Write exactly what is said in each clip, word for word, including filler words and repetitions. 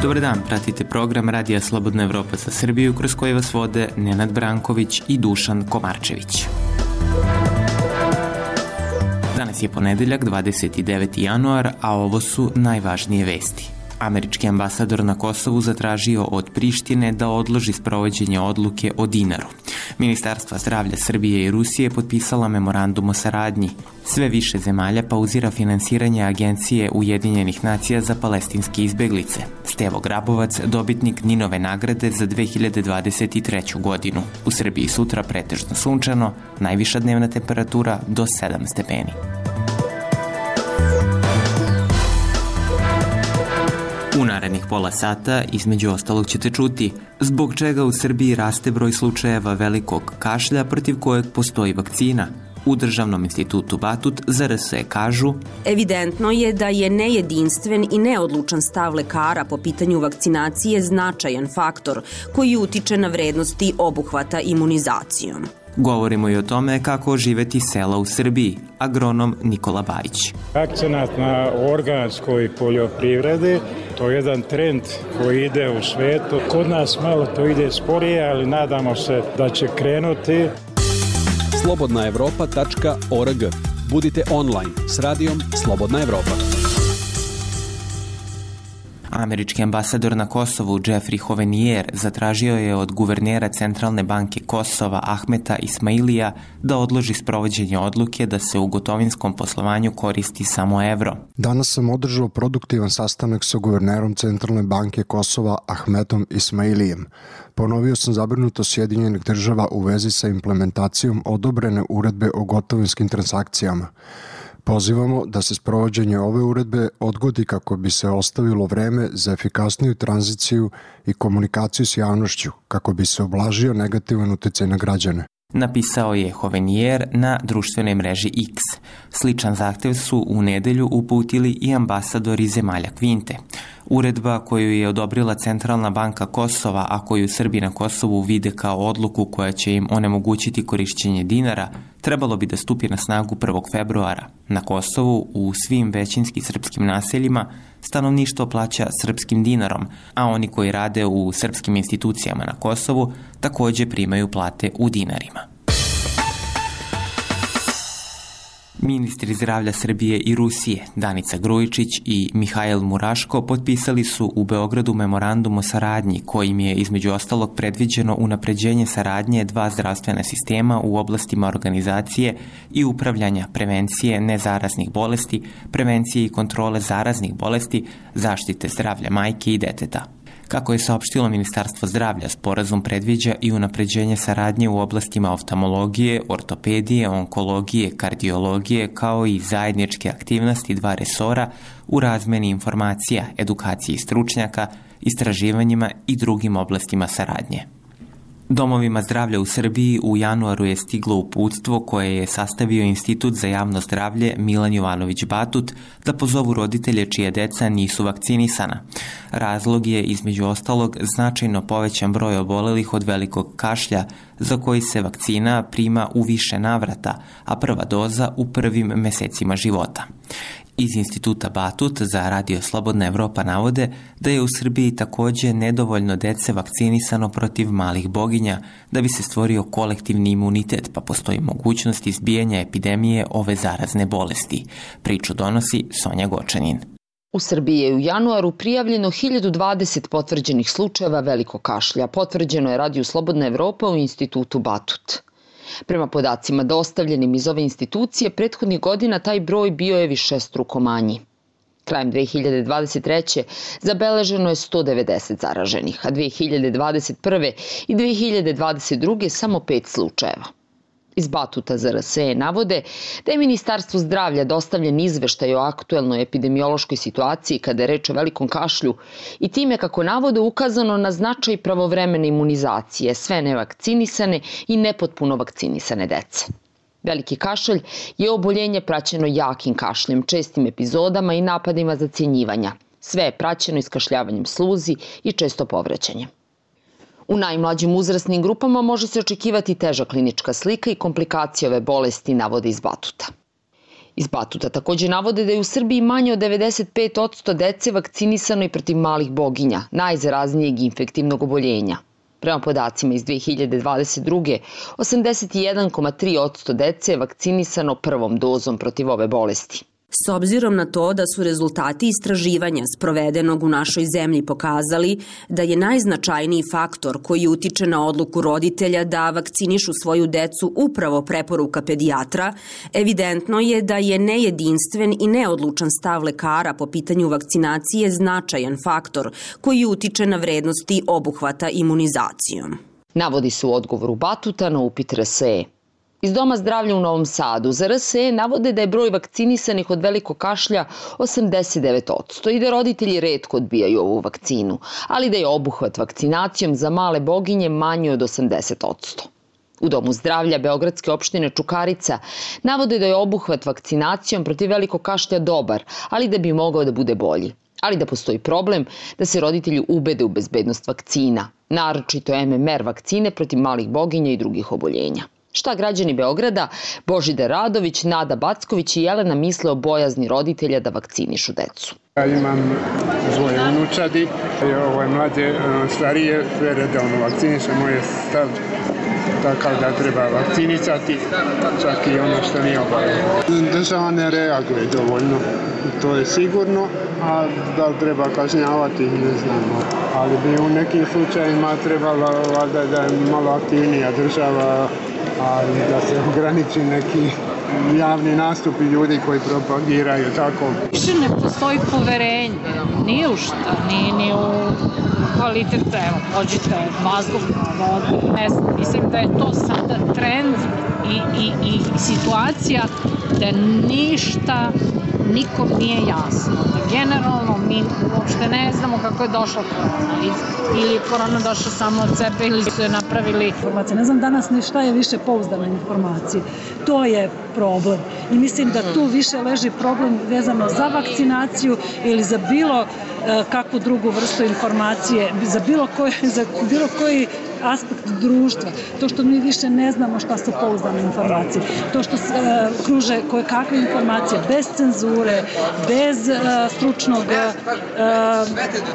Dobar dan, pratite program Radija Slobodna Evropa za Srbiju kroz koji vas vode Nenad Branković i Dušan Komarčević. Danas je ponedeljak, dvadeset deveti januar, a ovo su najvažnije vesti. Američki ambasador na Kosovu zatražio od Prištine da odloži sprovođenje odluke o dinaru. Ministarstva zdravlja Srbije i Rusije potpisala memorandum o saradnji. Sve više zemalja pauzira finansiranje Agencije Ujedinjenih nacija za palestinske izbeglice. Stevo Grabovac, dobitnik Ninove nagrade za dve hiljade dvadeset treću godinu. U Srbiji sutra pretežno sunčano, najviša dnevna temperatura do sedam stepeni. U narednih pola sata, između ostalog, ćete čuti zbog čega u Srbiji raste broj slučajeva velikog kašlja protiv kojeg postoji vakcina. U Državnom institutu Batut za R S E kažu: evidentno je da je nejedinstven i neodlučan stav lekara po pitanju vakcinacije značajan faktor koji utiče na vrednosti obuhvata imunizacijom. Govorimo i o tome kako oživeti sela u Srbiji. Agronom Nikola Bajić. Akcenat na organskoj poljoprivredi, to je jedan trend koji ide u svetu. Kod nas malo to ide sporije, ali nadamo se da će krenuti. slobodna evropa tačka org. Budite online s radijom Slobodna Evropa. Američki ambasador na Kosovu Jeffrey Hovenier zatražio je od guvernera Centralne banke Kosova Ahmeta Ismailija da odloži sprovođenje odluke da se u gotovinskom poslovanju koristi samo evro. Danas sam održao produktivan sastanak sa guvernerom Centralne banke Kosova Ahmetom Ismailijem. Ponovio sam zabrinutost Sjedinjenih država u vezi sa implementacijom odobrene uredbe o gotovinskim transakcijama. Pozivamo da se sprovođenje ove uredbe odgodi kako bi se ostavilo vreme za efikasniju tranziciju i komunikaciju s javnošću, kako bi se ublažio negativan uticaj na građane. Napisao je Hovenier na društvenoj mreži X. Sličan zahtev su u nedelju uputili i ambasadori zemalja Kvinte. Uredba koju je odobrila Centralna banka Kosova, a koju Srbi na Kosovu vide kao odluku koja će im onemogućiti korišćenje dinara, trebalo bi da stupi na snagu prvog februara. Na Kosovu, u svim većinski srpskim naseljima, stanovništvo plaća srpskim dinarom, a oni koji rade u srpskim institucijama na Kosovu takođe primaju plate u dinarima. Ministri zdravlja Srbije i Rusije, Danica Grujičić i Mihajl Muraško, potpisali su u Beogradu memorandum o saradnji kojim je između ostalog predviđeno unapređenje saradnje dva zdravstvena sistema u oblastima organizacije i upravljanja prevencije nezaraznih bolesti, prevencije i kontrole zaraznih bolesti, zaštite zdravlja majke i deteta. Kako je saopštilo Ministarstvo zdravlja, sporazum predviđa i unapređenje saradnje u oblastima oftalmologije, ortopedije, onkologije, kardiologije, kao i zajedničke aktivnosti dva resora u razmeni informacija, edukaciji stručnjaka, istraživanjima i drugim oblastima saradnje. Domovima zdravlja u Srbiji u januaru je stiglo uputstvo koje je sastavio Institut za javno zdravlje Milan Jovanović Batut da pozovu roditelje čije deca nisu vakcinisana. Razlog je između ostalog značajno povećan broj obolelih od velikog kašlja za koji se vakcina prima u više navrata, a prva doza u prvim mesecima života. Iz Instituta Batut za Radio Slobodna Evropa navode da je u Srbiji takođe nedovoljno dece vakcinisano protiv malih boginja da bi se stvorio kolektivni imunitet, pa postoji mogućnost izbijanja epidemije ove zarazne bolesti. Priču donosi Sonja Gočanin. U Srbiji je u januaru prijavljeno hiljadu dvadeset potvrđenih slučajeva velikog kašlja. Potvrđeno je Radio Slobodna Evropa u Institutu Batut. Prema podacima dostavljenim iz ove institucije, prethodnih godina taj broj bio je višestruko manji. Krajem dve hiljade dvadeset treće. zabeleženo je sto devedeset zaraženih, a dve hiljade dvadeset prve. i dve hiljade dvadeset druge. samo pet slučajeva. Iz Batuta za R S E navode da je Ministarstvu zdravlja dostavljen izveštaj o aktuelnoj epidemiološkoj situaciji kada je reč o velikom kašlju i time, kako navode, ukazano na značaj pravovremene imunizacije sve nevakcinisane i nepotpuno vakcinisane dece. Veliki kašalj je oboljenje praćeno jakim kašljem, čestim epizodama i napadima zacjenjivanja. Sve je praćeno iskašljavanjem sluzi i često povraćanjem. U najmlađim uzrasnim grupama može se očekivati teža klinička slika i komplikacije ove bolesti, navode iz Batuta. Iz Batuta takođe navode da je u Srbiji manje od devedeset pet posto dece vakcinisano i protiv malih boginja, najzaraznijeg infektivnog oboljenja. Prema podacima iz dve hiljade dvadeset druge. osamdeset jedan zarez tri posto dece je vakcinisano prvom dozom protiv ove bolesti. S obzirom na to da su rezultati istraživanja sprovedenog u našoj zemlji pokazali da je najznačajniji faktor koji utiče na odluku roditelja da vakcinišu svoju decu upravo preporuka pedijatra, evidentno je da je nejedinstven i neodlučan stav lekara po pitanju vakcinacije značajan faktor koji utiče na vrednosti obuhvata imunizacijom. Navodi se u odgovoru Batuta na upit R S E. Iz Doma zdravlja u Novom Sadu za R S E navode da je broj vakcinisanih od velikog kašlja osamdeset devet posto i da roditelji retko odbijaju ovu vakcinu, ali da je obuhvat vakcinacijom za male boginje manji od osamdeset posto. U Domu zdravlja Beogradske opštine Čukarica navode da je obuhvat vakcinacijom protiv velikog kašlja dobar, ali da bi mogao da bude bolji. Ali da postoji problem da se roditelji ubede u bezbednost vakcina, naročito M M R vakcine protiv malih boginja i drugih oboljenja. Šta građani Beograda, Božidar Radović, Nada Backović i Jelena misle o bojazni roditelja da vakcinišu decu? Ja imam dvoje unučadi, ovo je mlađe, starije, sve redovno vakciniše, moj je stav takav da treba vakcinisati, čak i ono što nije obavezno. Država ne reaguje dovoljno, to je sigurno, a da li treba kažnjavati, ne znamo. Ali bi u nekim slučajima trebalo valjda da je malo aktivnija država, ali da se ograniči neki javni nastupi ljudi koji propagiraju tako. Više ne postoji poverenje, nije u šta, ni, ni u kvalitet, evo, pođite vazduh, vodu, ne znam, mislim da je to sada trend i, i, i situacija da ništa nikom nije jasno. Da generalno mi uopšte ne znamo kako je došla korona. Ili je korona došla samo od sebe ili su je napravili informacije. Ne znam danas ni šta je više pouzdane informacije. To je problem. I mislim da tu više leži problem vezano za vakcinaciju ili za bilo kakvu drugu vrstu informacije, za bilo koji, za bilo koji aspekt društva. To što mi više ne znamo šta su pouzdane informacije. To što se uh, kruže koje kakve informacije bez cenzure, bez uh, stručnog uh,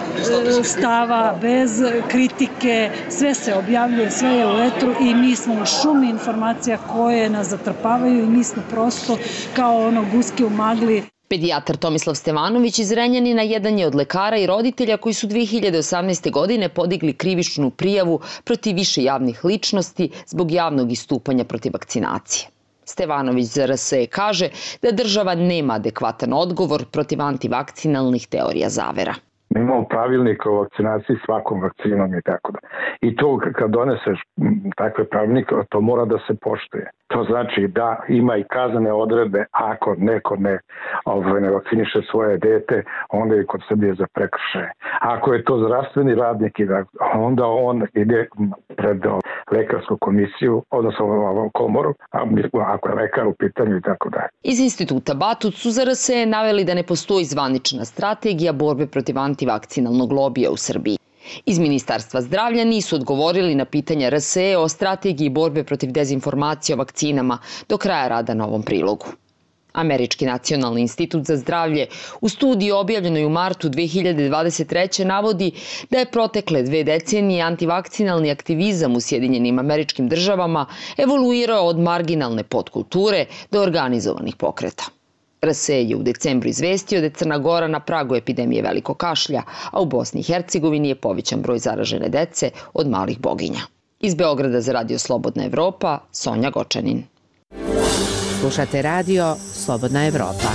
stava, bez kritike, sve se objavljuje, sve je u etru i mi smo u šumi informacija koje nas zatrpavaju i mi smo prosto kao ono guske u magli. Pedijatar Tomislav Stevanović iz Renjanina jedan je od lekara i roditelja koji su dve hiljade osamnaeste. godine podigli krivičnu prijavu protiv više javnih ličnosti zbog javnog istupanja protiv vakcinacije. Stevanović za R S E kaže da država nema adekvatan odgovor protiv antivakcinalnih teorija zavera. Imamo pravilnik o vakcinaciji svakom vakcinom i tako da. I to kad doneseš takve pravilnike, to mora da se poštuje. To znači da ima i kaznene odredbe ako neko ne, ovaj, ne vakciniše svoje dete, onda je kod Srbije za prekršaje. Ako je to zdravstveni radnik, onda on ide pred lekarsku komisiju, odnosno komoru, ako je lekar u pitanju i tako dalje. Iz instituta Batut su za R S E naveli da ne postoji zvanična strategija borbe protiv antivakcinalnog lobija u Srbiji. Iz Ministarstva zdravlja nisu odgovorili na pitanja R S E o strategiji borbe protiv dezinformacije o vakcinama do kraja rada na ovom prilogu. Američki nacionalni institut za zdravlje u studiji objavljenoj u martu dve hiljade dvadeset treće. navodi da je protekle dve decenije antivakcinalni aktivizam u Sjedinjenim Američkim Državama evoluirao od marginalne podkulture do organizovanih pokreta. R S E je u decembru izvestio da je Crna Gora na pragu epidemije velikog kašlja, a u Bosni i Hercegovini je povećan broj zaražene dece od malih boginja. Iz Beograda za Radio Slobodna Evropa, Sonja Gočanin. Slušate radio Slobodna Evropa.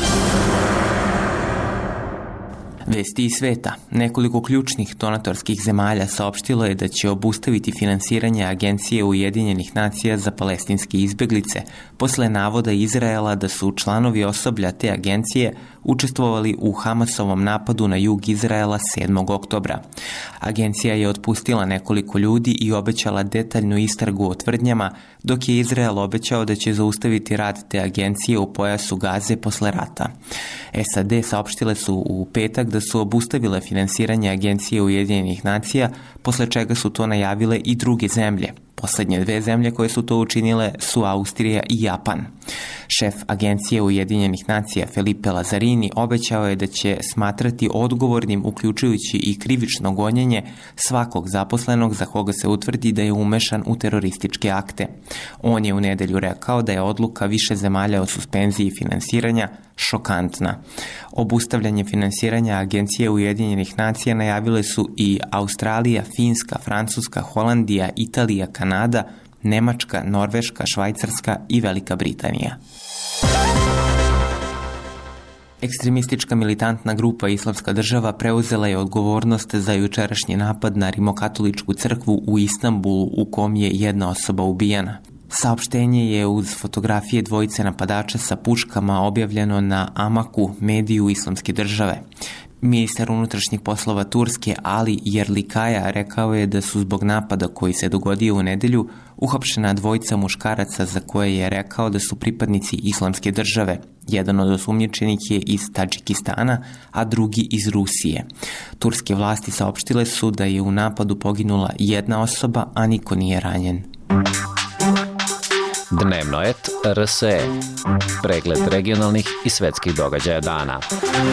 Vesti iz sveta. Nekoliko ključnih donatorskih zemalja saopštilo je da će obustaviti finansiranje Agencije Ujedinjenih nacija za palestinske izbeglice posle navoda Izraela da su članovi osoblja te agencije učestvovali u Hamasovom napadu na jug Izraela sedmog oktobra. Agencija je otpustila nekoliko ljudi i obećala detaljnu istragu o tvrdnjama, dok je Izrael obećao da će zaustaviti rad te agencije u pojasu Gaze posle rata. S A D saopštile su u petak da su obustavile finansiranje Agencije Ujedinjenih nacija, posle čega su to najavile i druge zemlje. Poslednje dve zemlje koje su to učinile su Austrija i Japan. Šef Agencije Ujedinjenih nacija Felipe Lazzarini obećao je da će smatrati odgovornim, uključujući i krivično gonjenje, svakog zaposlenog za koga se utvrdi da je umešan u terorističke akte. On je u nedelju rekao da je odluka više zemalja o suspenziji finansiranja šokantna. Obustavljanje finansiranja Agencije Ujedinjenih nacija najavile su i Australija, Finska, Francuska, Holandija, Italija, Kanada, Nemačka, Norveška, Švajcarska i Velika Britanija. Ekstremistička militantna grupa Islamska država preuzela je odgovornost za jučerašnji napad na rimokatoličku crkvu u Istanbulu u kom je jedna osoba ubijena. Saopštenje je uz fotografije dvojice napadača sa puškama objavljeno na Amaku, mediju Islamske države. Ministar unutrašnjih poslova Turske Ali Yerlikaya rekao je da su zbog napada koji se dogodio u nedelju uhapšena dvojica muškaraca za koje je rekao da su pripadnici Islamske države. Jedan od osumnjičenih je iz Tadžikistana, a drugi iz Rusije. Turske vlasti saopštile su da je u napadu poginula jedna osoba, a niko nije ranjen. Dnevnoet R S E. Pregled regionalnih i svetskih događaja dana.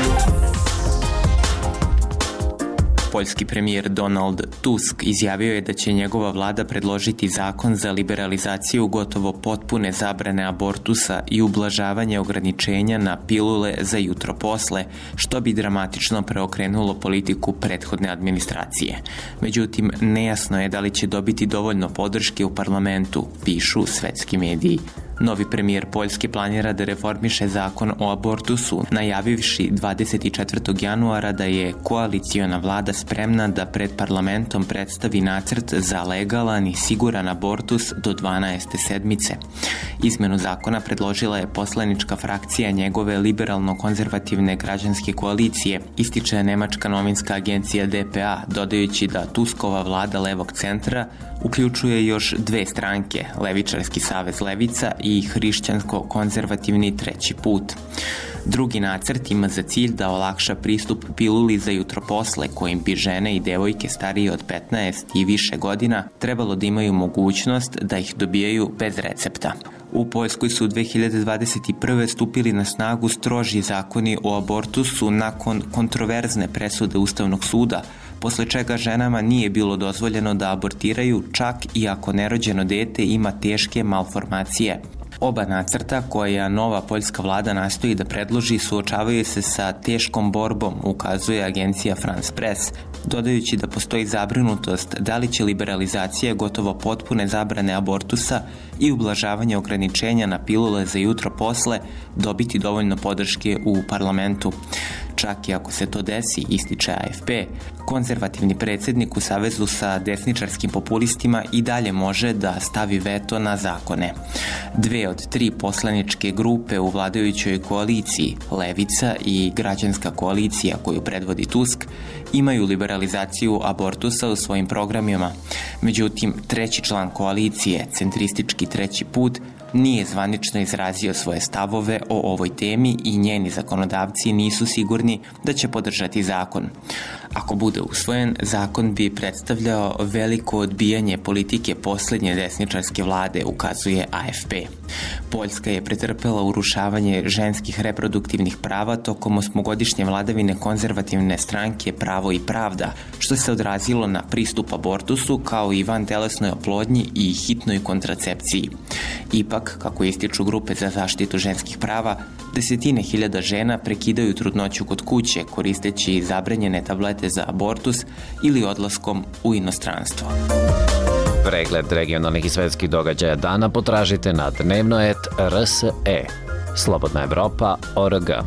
Poljski premijer Donald Tusk izjavio je da će njegova vlada predložiti zakon za liberalizaciju gotovo potpune zabrane abortusa i ublažavanje ograničenja na pilule za jutro posle, što bi dramatično preokrenulo politiku prethodne administracije. Međutim, nejasno je da li će dobiti dovoljno podrške u parlamentu, pišu svetski mediji. Novi premijer Poljske planira da reformiše zakon o abortusu, najavivši dvadeset četvrtog januara da je koaliciona vlada spremna da pred parlamentom predstavi nacrt za legalan i siguran abortus do dvanaeste sedmice. Izmenu zakona predložila je poslanička frakcija njegove liberalno-konzervativne građanske koalicije, ističe nemačka novinska agencija D P A, dodajući da Tuskova vlada levog centra uključuje još dve stranke, Levičarski savez Levica i hrišćansko-konzervativni treći put. Drugi nacrt ima za cilj da olakša pristup piluli za jutro posle, kojim bi žene i devojke starije od petnaest i više godina trebalo da imaju mogućnost da ih dobijaju bez recepta. U Poljskoj su dve hiljade dvadeset prve stupili na snagu stroži zakoni o abortusu nakon kontroverzne presude Ustavnog suda, posle čega ženama nije bilo dozvoljeno da abortiraju čak i ako nerođeno dete ima teške malformacije. Oba nacrta koja nova poljska vlada nastoji da predloži suočavaju se sa teškom borbom, ukazuje agencija France Press, dodajući da postoji zabrinutost da li će liberalizacija gotovo potpune zabrane abortusa i ublažavanje ograničenja na pilule za jutro posle dobiti dovoljno podrške u parlamentu. Čak i ako se to desi, ističe A F P, konzervativni predsjednik u savezu sa desničarskim populistima i dalje može da stavi veto na zakone. Dve od tri poslaničke grupe u vladajućoj koaliciji, Levica i Građanska koalicija koju predvodi Tusk, imaju liberalizaciju abortusa u svojim programima. Međutim, treći član koalicije, centristički treći put, nije zvanično izrazio svoje stavove o ovoj temi i njeni zakonodavci nisu sigurni da će podržati zakon. Ako bude usvojen, zakon bi predstavljao veliko odbijanje politike poslednje desničarske vlade, ukazuje A F P. Poljska je pretrpela urušavanje ženskih reproduktivnih prava tokom osmogodišnje vladavine konzervativne stranke Pravo i pravda, što se odrazilo na pristup abortusu kao i vantelesnoj oplodnji i hitnoj kontracepciji. Ipak, kako ističu grupe za zaštitu ženskih prava, desetine hiljada žena prekidaju trudnoću kod kuće koristeći zabranjene tablete za abortus ili odlaskom u inostranstvo. Pregled regionalnih i svetskih događaja dana potražite na dnevnoet R S E. Slobodna Evropa O R G.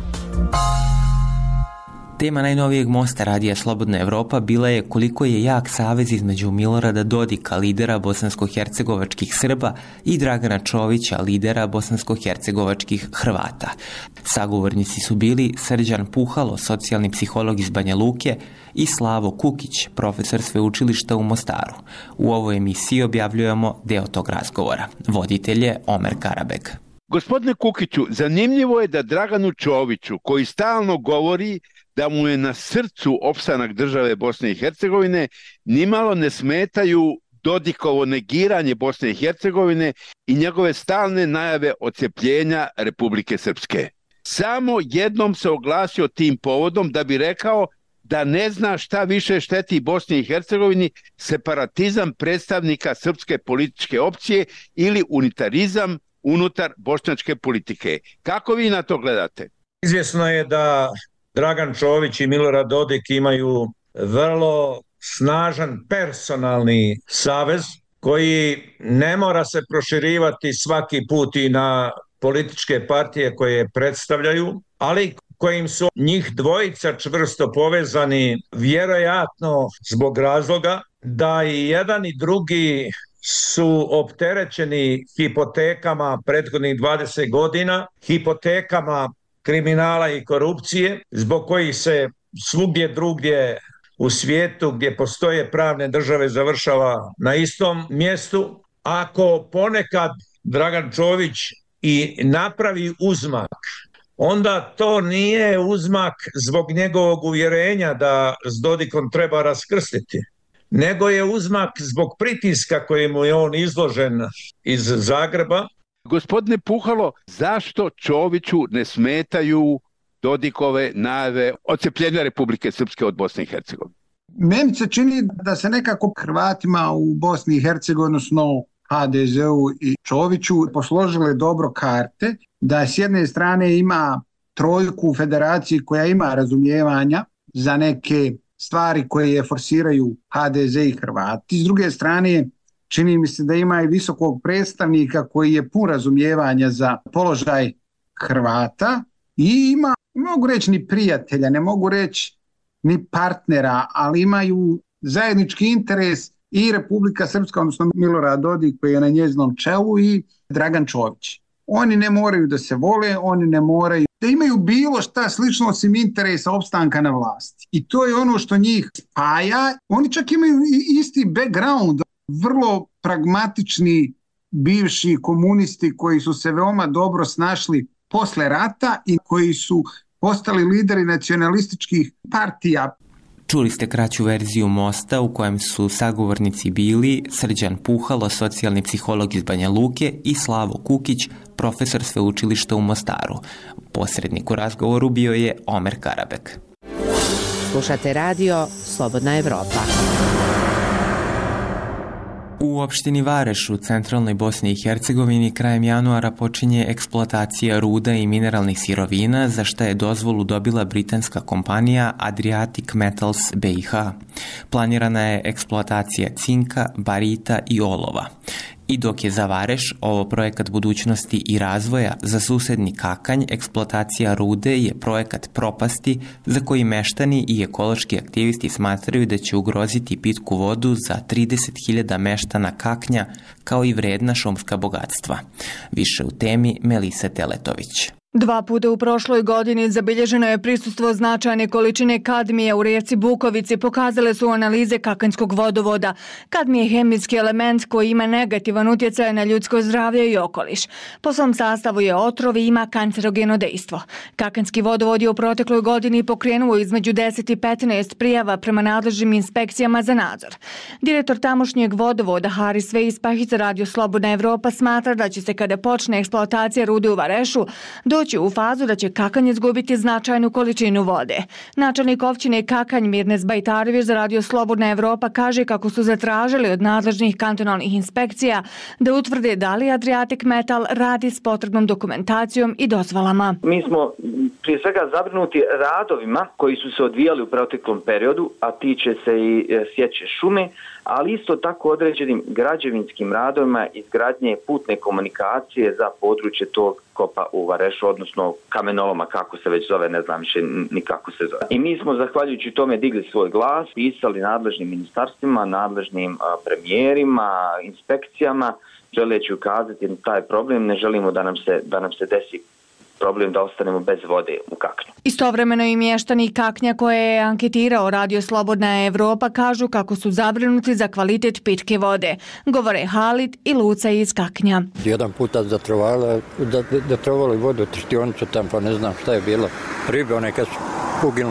Tema najnovijeg mosta radija Slobodna Evropa bila je koliko je jak savez između Milorada Dodika, lidera bosansko-hercegovačkih Srba, i Dragana Čovića, lidera bosansko-hercegovačkih Hrvata. Sagovornici su bili Srđan Puhalo, socijalni psiholog iz Banja Luke, i Slavo Kukić, profesor sveučilišta u Mostaru. U ovoj emisiji objavljujemo deo tog razgovora. Voditelj je Omer Karabeg. Gospodine Kukiću, zanimljivo je da Draganu Čoviću, koji stalno govori da mu je na srcu opstanak države Bosne i Hercegovine, nimalo ne smetaju Dodikovo negiranje Bosne i Hercegovine i njegove stalne najave odcepljenja Republike Srpske. Samo jednom se oglasio tim povodom da bi rekao da ne zna šta više šteti Bosni i Hercegovini, separatizam predstavnika srpske političke opcije ili unitarizam unutar bošnjačke politike. Kako vi na to gledate? Izvjesno je da Dragan Čović i Milorad Dodik imaju vrlo snažan personalni savez koji ne mora se proširivati svaki put i na političke partije koje predstavljaju, ali kojim su njih dvojica čvrsto povezani, vjerojatno zbog razloga da i jedan i drugi su opterećeni hipotekama prethodnih dvadeset godina, hipotekama kriminala i korupcije, zbog kojih se svugdje drugdje u svijetu gdje postoje pravne države završava na istom mjestu. Ako ponekad Dragan Čović i napravi uzmak, onda to nije uzmak zbog njegovog uvjerenja da s Dodikom treba raskrstiti, nego je uzmak zbog pritiska kojemu je on izložen iz Zagreba. Gospodine Puhalo, zašto Čoviću ne smetaju Dodikove najave odcepljenja Republike Srpske od Bosne i Hercegovine? Meni se čini da se nekako Hrvatima u Bosni i Hercegovini, odnosno ha de zeu i Čoviću, posložile dobro karte, da s jedne strane ima trojku u federaciji koja ima razumijevanja za neke stvari koje forsiraju ha de ze i Hrvati. S druge strane, čini mi se da ima i visokog predstavnika koji je pun razumijevanja za položaj Hrvata i ima, ne mogu reći ni prijatelja, ne mogu reći ni partnera, ali imaju zajednički interes i Republika Srpska, odnosno Milorad Dodik koji je na njezinom čelu, i Dragan Čović. Oni ne moraju da se vole, oni ne moraju da imaju bilo šta slično osim interesa opstanka na vlasti. I to je ono što njih spaja. Oni čak imaju isti background, vrlo pragmatični bivši komunisti koji su se veoma dobro snašli posle rata i koji su postali lideri nacionalističkih partija. Čuli ste kraću verziju Mosta u kojem su sagovornici bili Srđan Puhalo, socijalni psiholog iz Banja Luke, i Slavo Kukić, profesor sveučilišta u Mostaru. Posrednik u razgovoru bio je Omer Karabek. Slušate radio Slobodna Evropa. U opštini Vareš u centralnoj Bosni i Hercegovini krajem januara počinje eksploatacija ruda i mineralnih sirovina, za što je dozvolu dobila britanska kompanija Adriatic Metals be i ha. Planirana je eksploatacija cinka, barita i olova. I dok je za Vareš ovo projekat budućnosti i razvoja, za susedni Kakanj eksploatacija rude je projekat propasti za koji meštani i ekološki aktivisti smatraju da će ugroziti pitku vodu za trideset hiljada meštana Kaknja, kao i vredna šumska bogatstva. Više u temi Melisa Teletović. Dva puta u prošloj godini zabilježeno je prisustvo značajne količine kadmija u rijeci Bukovici, pokazale su analize Kakanjskog vodovoda. Kadmij je hemijski element koji ima negativan utjecaj na ljudsko zdravlje i okoliš. Po svom sastavu je otrov i ima kancerogeno dejstvo. Kakanjski vodovod je u protekloj godini pokrenuo između deset i petnaest prijava prema nadležnim inspekcijama za nadzor. Direktor tamošnjeg vodovoda Haris Vejspah za radio Slobodna Evropa smatra da će se kada počne eksploatacija rude u Varešu doći u fazu da će Kakanj izgubiti značajnu količinu vode. Načelnik općine Kakanj Mirnes Bajtarević za radio Slobodna Evropa kaže kako su zatražili od nadležnih kantonalnih inspekcija da utvrde da li Adriatic Metal radi s potrebnom dokumentacijom i dozvolama. Mi smo prije svega zabrinuti radovima koji su se odvijali u proteklom periodu, a tiče se i sječe šume, ali isto tako određenim građevinskim radovima izgradnje putne komunikacije za područje tog kopa u Varešu, odnosno kamenoloma, kako se već zove, ne znam više ni kako se zove. I mi smo zahvaljujući tome digli svoj glas, pisali nadležnim ministarstvima, nadležnim premijerima, inspekcijama, želeći ukazati na taj problem. Ne želimo da nam se, da nam se desi problem da ostanemo bez vode u Kaknju. Istovremeno i mještani Kaknja koje je anketirao radio Slobodna Evropa kažu kako su zabrinuti za kvalitet pitke vode. Govore Halid i Luca iz Kaknja. Jedan puta zatrovali, zatrovali vodu, trštionicu tam, pa ne znam šta je bilo. Ribe one kad su poginule.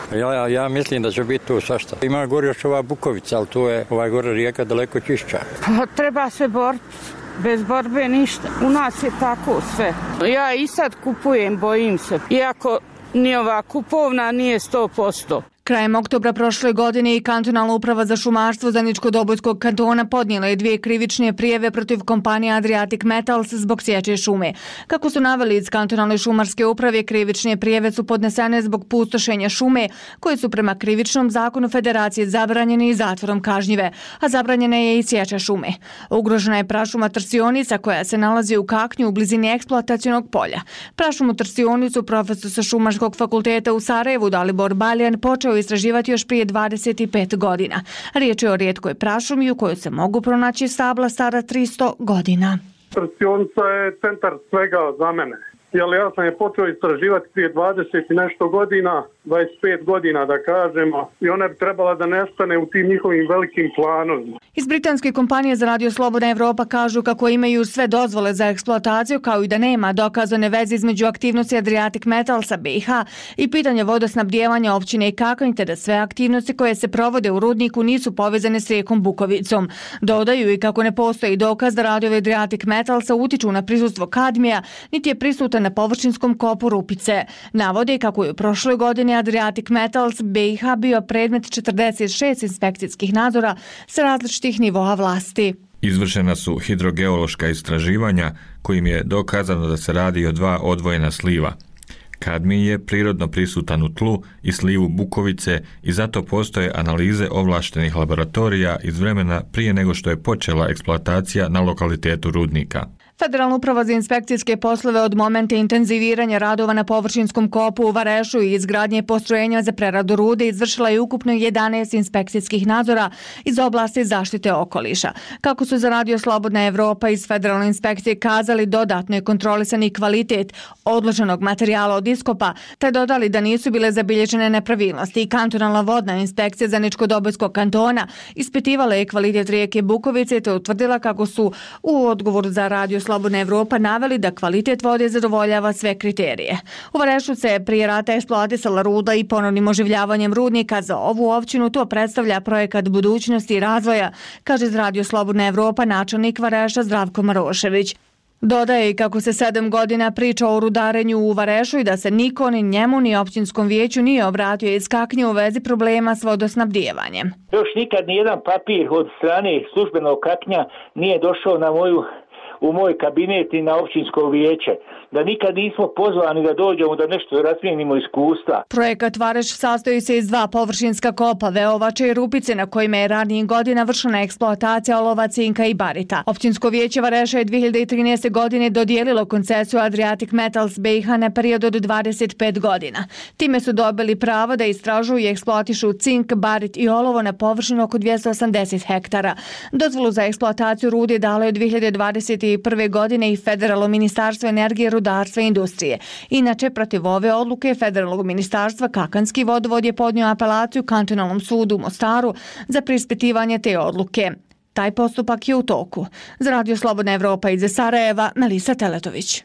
Ja, ja, ja mislim da će biti tu svašta. Ima gore još ova Bukovica, ali tu je ovaj gore rijeka daleko čišća. Pa treba se boriti. Bez borbe ništa. U nas je tako sve. Ja i sad kupujem, bojim se. Iako ni ova kupovna nije sto posto. Krajem oktobra prošle godine i Kantonalna uprava za šumarstvo Zeničko-Dobojskog kantona podnijela je dvije krivične prijeve protiv kompanije Adriatic Metals zbog sječe šume. Kako su naveli iz Kantonalne šumarske uprave, krivične prijeve su podnesene zbog pustošenja šume, koje su prema krivičnom zakonu Federacije zabranjene i zatvorom kažnjive, a zabranjena je i sječa šume. Ugrožena je prašuma Trsionica koja se nalazi u Kaknju u blizini eksploatacionog polja. Prašumu Trsionicu profesor sa Šumarskog fakulteta u Sarajevu Dalibor Baljan počeo istraživati još prije dvadeset pet godina. Riječ je o rijetkoj prašumi u kojoj se mogu pronaći stabla stara tristo godina. Trsionica je centar svega za mene. Jel, ja sam je počeo istraživati prije dvadeset i nešto godina, dvadeset pet godina da kažemo, i ona bi trebala da nestane u tim njihovim velikim planovima. Iz britanske kompanije za Radio Slobodna Evropa kažu kako imaju sve dozvole za eksploataciju, kao i da nema dokazane veze između aktivnosti Adriatic Metalsa B i H i pitanja vodosnabdijevanja općine i Kakanj, te da sve aktivnosti koje se provode u rudniku nisu povezane s rijekom Bukovicom. Dodaju i kako ne postoji dokaz da radovi Adriatic Metalsa utiču na prisustvo kadmija, niti je prisutan na površinskom kopu Rupice. Navode kako je u prošloj godini Adriatic Metals B i H bio predmet četrdeset šest inspekcijskih nadzora sa različitih nivoa vlasti. Izvršena su hidrogeološka istraživanja kojim je dokazano da se radi o dva odvojena sliva. Kadmij je prirodno prisutan u tlu i slivu Bukovice i zato postoje analize ovlaštenih laboratorija iz vremena prije nego što je počela eksploatacija na lokalitetu rudnika. Federalna uprava za inspekcijske poslove od momenta intenziviranja radova na površinskom kopu u Varešu i izgradnje postrojenja za preradu rude izvršila je ukupno jedanaest inspekcijskih nadzora iz oblasti zaštite okoliša. Kako su za Radio Slobodna Evropa iz Federalne inspekcije kazali, dodatno je kontrolisan i kvalitet odloženog materijala od iskopa, te dodali da nisu bile zabilježene nepravilnosti. I Kantonalna vodna inspekcija Zeničko-Dobojskog kantona ispitivala je kvalitet rijeke Bukovice te utvrdila kako su u odgovoru za Radio Slobodna Evropa naveli da kvalitet vode zadovoljava sve kriterije. U Varešu se prije rata eksploatisala ruda i ponovnim oživljavanjem rudnika. Za ovu općinu to predstavlja projekat budućnosti i razvoja, kaže iz Radio Slobodna Evropa načelnik Vareša Zdravko Marošević. Dodaje i kako se sedam godina priča o rudarenju u Varešu i da se niko ni njemu ni općinskom vijeću nije obratio iz Kaknje u vezi problema s vodosnabdijevanjem. Još nikad ni jedan papir od strane službenog Kaknja nije došao na moju u moj kabinet i na općinsko vijeće, da nikad nismo pozvani da dođemo da nešto razmijenimo iskustva. Projekat Vareš sastoji se iz dva površinska kopa, Veovače i Rupice, na kojima je ranijih godina vršena eksploatacija olova, cinka i barita. Općinsko vijeće Vareša je dvije hiljade trinaeste. godine dodijelilo koncesiju Adriatic Metals B i H na period od dvadeset pet godina. Time su dobili pravo da istražuju i eksploatišu cink, barit i olovo na površinu oko dvjesto osamdeset hektara. Dozvolu za eksploataciju rude dalo je dvije hiljade dvadeset prve. godine i Federalno ministarstvo energije, rudarstva i industrije. Inače, protiv ove odluke Federalnog ministarstva Kakanski vodovod je podnio apelaciju Kantonalnom sudu u Mostaru za preispitivanje te odluke. Taj postupak je u toku. Za Radio Slobodna Evropa iz Sarajeva, Melisa Teletović.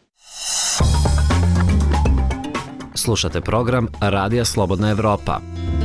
Slušate program Radija Slobodna Evropa.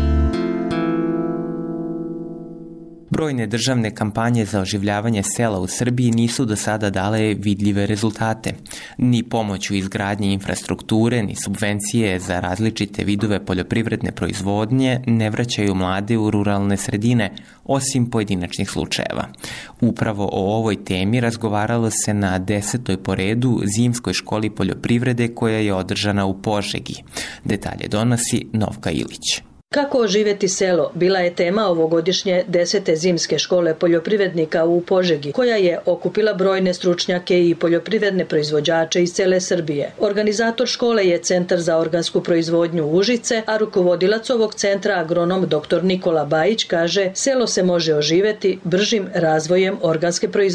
Brojne državne kampanje za oživljavanje sela u Srbiji nisu do sada dale vidljive rezultate. Ni pomoć u izgradnji infrastrukture, ni subvencije za različite vidove poljoprivredne proizvodnje ne vraćaju mlade u ruralne sredine, osim pojedinačnih slučajeva. Upravo o ovoj temi razgovaralo se na desetoj po redu zimskoj školi poljoprivrede koja je održana u Požegi. Detalje donosi Novka Ilić. Kako oživjeti selo bila je tema ovogodišnje desete zimske škole poljoprivrednika u Požegi, koja je okupila brojne stručnjake i poljoprivredne proizvođače iz cele Srbije. Organizator škole je Centar za organsku proizvodnju Užice, a rukovodilac ovog centra, agronom doktor Nikola Bajić, kaže selo se može oživjeti bržim razvojem organske proizvodnje.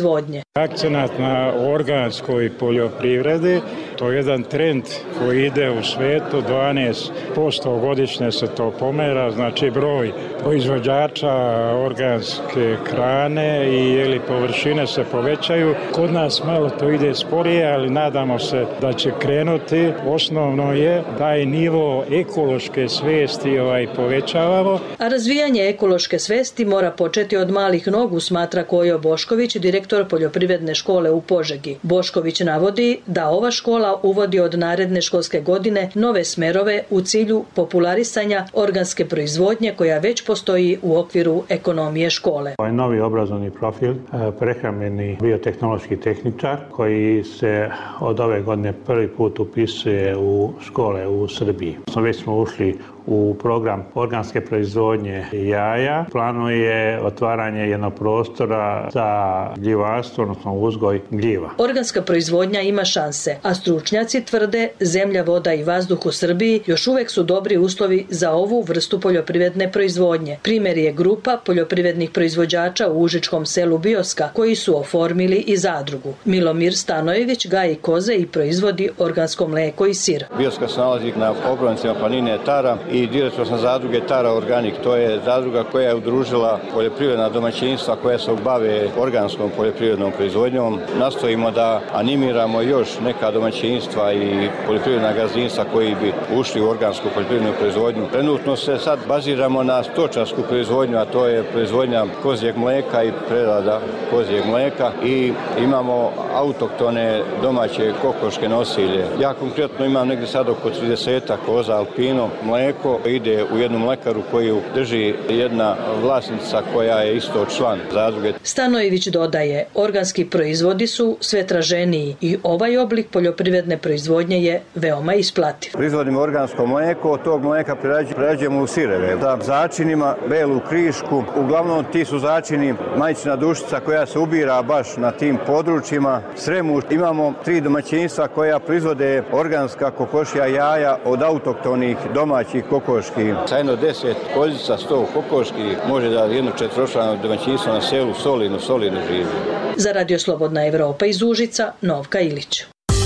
Akcenat na organskoj poljoprivredi, to je jedan trend koji ide u svetu, dvanaest posto godišnje se to pomera, znači broj proizvođača organske hrane i jeli, površine se povećaju. Kod nas malo to ide sporije, ali nadamo se da će krenuti. Osnovno je da je nivo ekološke svesti ovaj, povećavamo. A razvijanje ekološke svesti mora početi od malih nogu, smatra Kojo Bošković, direktor poljoprivredne škole u Požegi. Bošković navodi da ova škola uvodi od naredne školske godine nove smerove u cilju popularisanja organske proizvodnje koja već postoji u okviru ekonomije škole. Ovaj novi obrazovni profil, prehrambeni biotehnološki tehničar koji se od ove godine prvi put upisuje u škole u Srbiji. Već smo ušli u program organske proizvodnje jaja. Planu je otvaranje jednog prostora za gljivarstvo, odnosno uzgoj gljiva. Organska proizvodnja ima šanse, a stručnjaci tvrde zemlja, voda i vazduh u Srbiji još uvek su dobri uslovi za ovu vrstu poljoprivredne proizvodnje. Primjer je grupa poljoprivrednih proizvođača u užičkom selu Bioska koji su oformili i zadrugu. Milomir Stanojević gaji koze i proizvodi organsko mleko i sir. Bioska se nalazi na obroncima planine Tara i direktor sam zadruge Tara Organik. To je zadruga koja je udružila poljoprivredna domaćinstva koja se bave organskom poljoprivrednom proizvodnjom. Nastojimo da animiramo još neka domaćinstva i poljoprivredna gazdinstva koji bi ušli u organsku poljoprivrednu proizvodnju. Trenutno se sad baziramo na stočarsku proizvodnju, a to je proizvodnja kozjeg mleka i prerada kozjeg mleka i imamo autoktone domaće kokoške nosilje. Ja konkretno imam negdje sad oko trideset koza alpino mleko. Ide u jednu mlekaru koju drži jedna vlasnica koja je isto član zadruge. Stanojević dodaje, organski proizvodi su sve traženiji i ovaj oblik poljoprivredne proizvodnje je veoma isplativ. Proizvodimo organsko mleko, od tog mleka prerađujemo u sireve. Za začinima, belu krišku, uglavnom ti su začini majčina dušica koja se ubira baš na tim područjima. Sremu imamo tri domaćinstva koja proizvode organska kokošja jaja od autoktonih domaćih kokoški. Sa jedno deset kozica, sto kokoški može da jedno četvročlano domaćinstvo na selu solidno, solidno živi. Za Radio Slobodna Evropa iz Užica, Novka Ilić.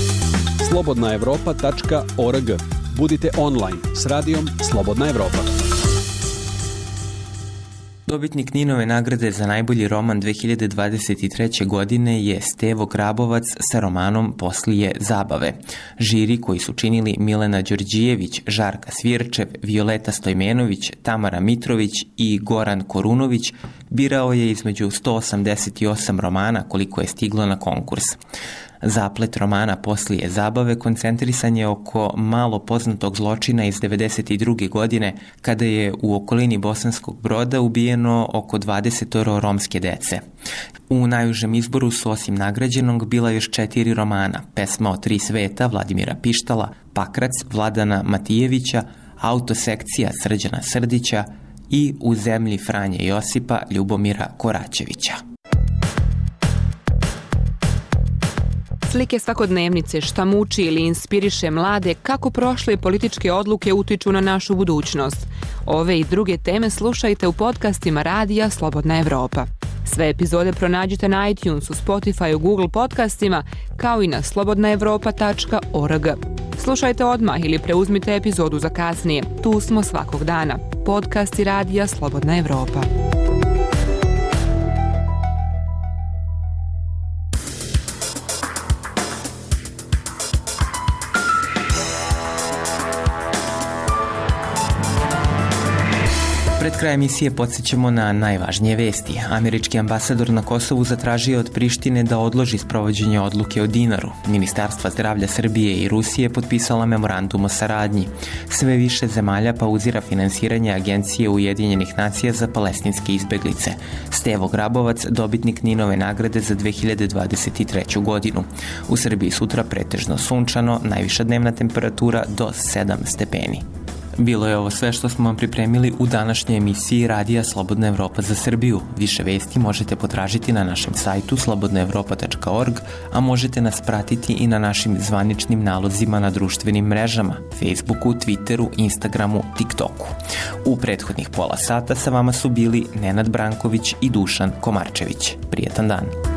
slobodna evropa tačka org. Budite online s radijom Slobodna Evropa. Dobitnik Ninove nagrade za najbolji roman dve hiljade dvadeset treće. godine je Stevo Grabovac sa romanom Poslije zabave. Žiri koji su činili Milena Đorđijević, Žarka Svirčev, Violeta Stojmenović, Tamara Mitrović i Goran Korunović birao je između sto osamdeset osam romana koliko je stiglo na konkurs. Zaplet romana Poslije zabave koncentrisan je oko malo poznatog zločina iz devedeset druge. godine kada je u okolini Bosanskog Broda ubijeno oko dvadeset romske dece. U najužem izboru su osim nagrađenog bila još četiri romana: Pesma o tri sveta Vladimira Pištala, Pakrac Vladana Matijevića, Autosekcija Srđana Srdića i U zemlji Franje Josipa Ljubomira Koračevića. Slike svakodnevnice, šta muči ili inspiriše mlade, kako prošle političke odluke utiču na našu budućnost. Ove i druge teme slušajte u podcastima Radija Slobodna Evropa. Sve epizode pronađite na iTunesu, Spotifyu, Google podcastima, kao i na slobodna evropa tačka org. Slušajte odmah ili preuzmite epizodu za kasnije. Tu smo svakog dana. Podcasti Radija Slobodna Evropa. Pred kraj emisije podsjećamo na najvažnije vesti. Američki ambasador na Kosovu zatražio od Prištine da odloži sprovođenje odluke o dinaru. Ministarstva zdravlja Srbije i Rusije potpisala memorandum o saradnji. Sve više zemalja pauzira finansiranje Agencije Ujedinjenih nacija za palestinske izbeglice. Stevo Grabovac, dobitnik Ninove nagrade za dve hiljade dvadeset treću. godinu. U Srbiji sutra pretežno sunčano, najviša dnevna temperatura do sedam stepeni. Bilo je ovo sve što smo vam pripremili u današnjoj emisiji Radija Slobodna Evropa za Srbiju. Više vesti možete potražiti na našem sajtu slobodna evropa tačka org, a možete nas pratiti i na našim zvaničnim nalozima na društvenim mrežama, Facebooku, Twitteru, Instagramu, TikToku. U prethodnih pola sata sa vama su bili Nenad Branković i Dušan Komarčević. Prijetan dan!